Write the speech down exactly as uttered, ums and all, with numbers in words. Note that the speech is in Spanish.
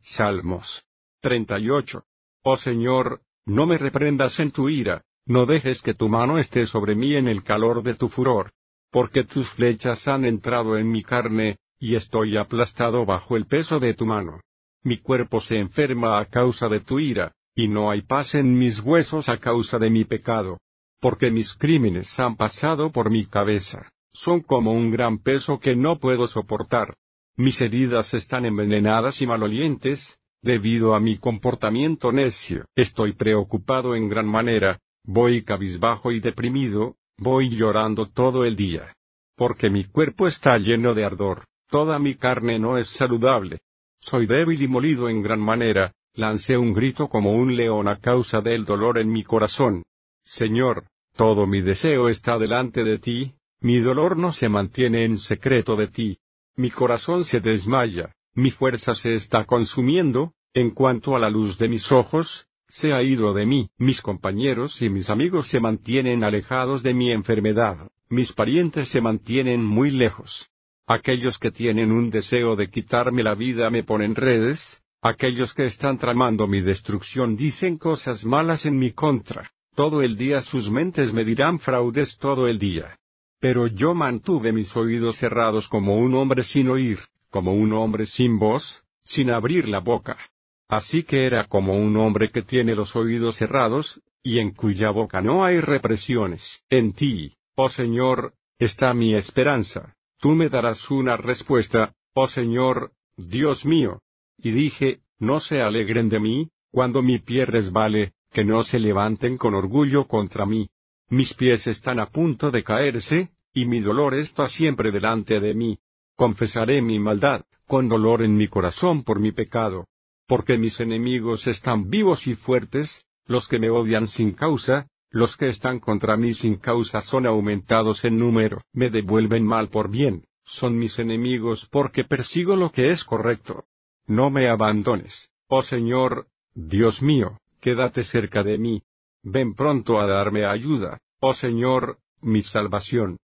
Salmos treinta y ocho. Oh Señor, no me reprendas en tu ira, no dejes que tu mano esté sobre mí en el calor de tu furor. Porque tus flechas han entrado en mi carne, y estoy aplastado bajo el peso de tu mano. Mi cuerpo se enferma a causa de tu ira, y no hay paz en mis huesos a causa de mi pecado. Porque mis crímenes han pasado por mi cabeza, son como un gran peso que no puedo soportar. Mis heridas están envenenadas y malolientes, debido a mi comportamiento necio. Estoy preocupado en gran manera, voy cabizbajo y deprimido, voy llorando todo el día. Porque mi cuerpo está lleno de ardor, toda mi carne no es saludable. Soy débil y molido en gran manera, lancé un grito como un león a causa del dolor en mi corazón. Señor, todo mi deseo está delante de ti, mi dolor no se mantiene en secreto de ti. Mi corazón se desmaya, mi fuerza se está consumiendo, en cuanto a la luz de mis ojos, se ha ido de mí. Mis compañeros y mis amigos se mantienen alejados de mi enfermedad, mis parientes se mantienen muy lejos. Aquellos que tienen un deseo de quitarme la vida me ponen redes, aquellos que están tramando mi destrucción dicen cosas malas en mi contra, todo el día sus mentes me dirán fraudes todo el día. Pero yo mantuve mis oídos cerrados como un hombre sin oír, como un hombre sin voz, sin abrir la boca. Así que era como un hombre que tiene los oídos cerrados, y en cuya boca no hay represiones. En ti, oh Señor, está mi esperanza, tú me darás una respuesta, oh Señor, Dios mío. Y dije, no se alegren de mí, cuando mi pie resbale, que no se levanten con orgullo contra mí. Mis pies están a punto de caerse, y mi dolor está siempre delante de mí. Confesaré mi maldad, con dolor en mi corazón por mi pecado. Porque mis enemigos están vivos y fuertes, los que me odian sin causa, los que están contra mí sin causa son aumentados en número. Me devuelven mal por bien, son mis enemigos porque persigo lo que es correcto. No me abandones, oh Señor, Dios mío, quédate cerca de mí. Ven pronto a darme ayuda, oh Señor, mi salvación.